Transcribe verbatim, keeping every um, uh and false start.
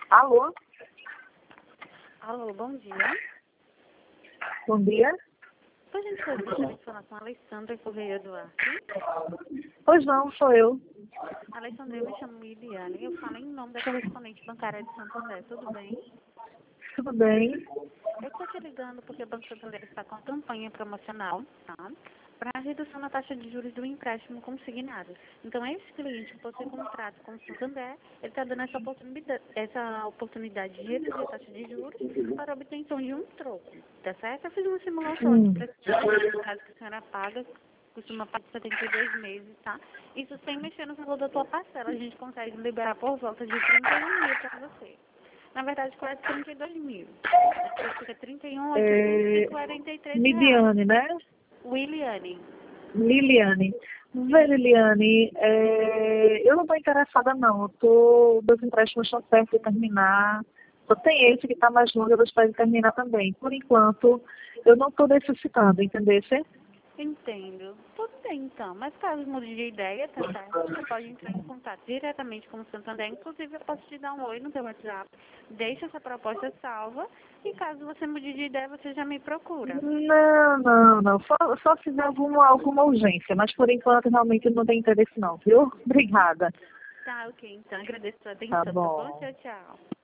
Alô? Alô, bom dia. Bom dia. Por gentileza, gostaria de falar com a Alessandra Correia Duarte. Pois não, sou eu. Alessandra, eu me chamo Liliane. Eu falo em nome da correspondente bancária de Santo André. Tudo bem? Tudo bem? Eu estou te ligando porque o Banco Santo André está com campanha promocional, tá? Para a redução na taxa de juros do empréstimo consignado. Então, esse cliente que você contrata com o Santander, ele está dando essa oportunidade, essa oportunidade de reduzir a taxa de juros para a obtenção de um troco, tá certo? Eu fiz uma simulação aqui Hum. para a senhora, no caso que a senhora paga, costuma pagar setenta e dois meses, tá? Isso sem mexer no valor da tua parcela, a gente consegue liberar por volta de trinta e um mil para você. Na verdade, quase trinta e dois mil. Depois fica trinta e um mil oitocentos e É... quarenta e três reais. Midiane, né? Williane. Liliane. Vê, Liliane, é... eu não estou interessada não. Eu tô... Meus empréstimos estão perto de terminar. Só tem esse que está mais longe, eu gostaria de terminar também. Por enquanto, eu não estou necessitando, entendeu? Entendo. Tudo bem, então. Mas caso mude de ideia, tá certo? Você pode entrar em contato diretamente com o Santander. Inclusive, eu posso te dar um oi no teu WhatsApp. Deixa essa proposta salva. E caso você mude de ideia, você já me procura. Não, não, não. Só, só se tiver alguma, alguma urgência, mas por enquanto realmente não tem interesse não, viu? Obrigada. Tá, ok. Então, agradeço a sua Tá atenção, tá bom? bom. Tchau, tchau.